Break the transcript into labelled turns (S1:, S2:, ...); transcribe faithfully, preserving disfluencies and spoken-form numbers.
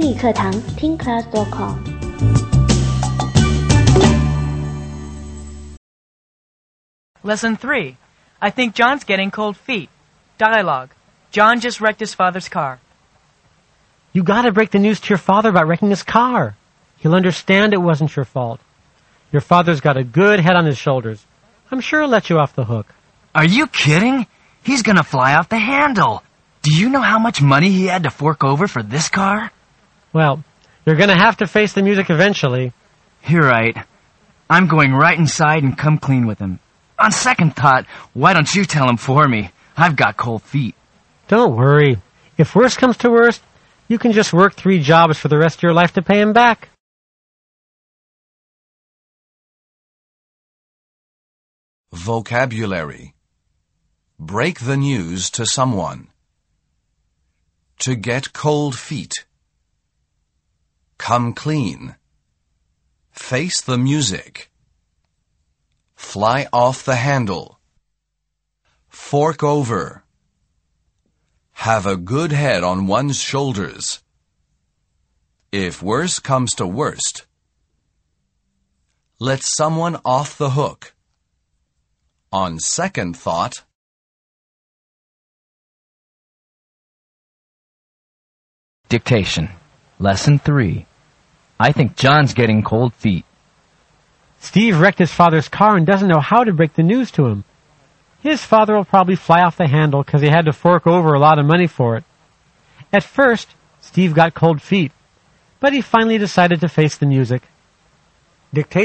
S1: 英语课堂听 class dot com。
S2: Lesson three. I think John's getting cold feet. Dialogue. John just wrecked his father's car.
S3: You gotta break the news to your father about wrecking his car. He'll understand it wasn't your fault. Your father's got a good head on his shoulders. I'm sure he'll let you off the hook.
S4: Are you kidding? He's gonna fly off the handle. Do you know how much money he had to fork over for this car?
S3: Well, you're gonna have to face the music eventually.
S4: You're right. I'm going right inside and come clean with him. On second thought, why don't you tell him for me? I've got cold feet.
S3: Don't worry. If worst comes to worst, you can just work three jobs for the rest of your life to pay him back.
S5: Vocabulary. Break the news to someone. To get cold feet. Come clean. Face the music. Fly off the handle. Fork over. Have a good head on one's shoulders. If worse comes to worst, let someone off the hook. On second thought,
S4: Dictation. Lesson three. I think John's getting cold feet.
S3: Steve wrecked his father's car and doesn't know how to break the news to him. His father will probably fly off the handle because he had to fork over a lot of money for it. At first, Steve got cold feet, but he finally decided to face the music. Dictation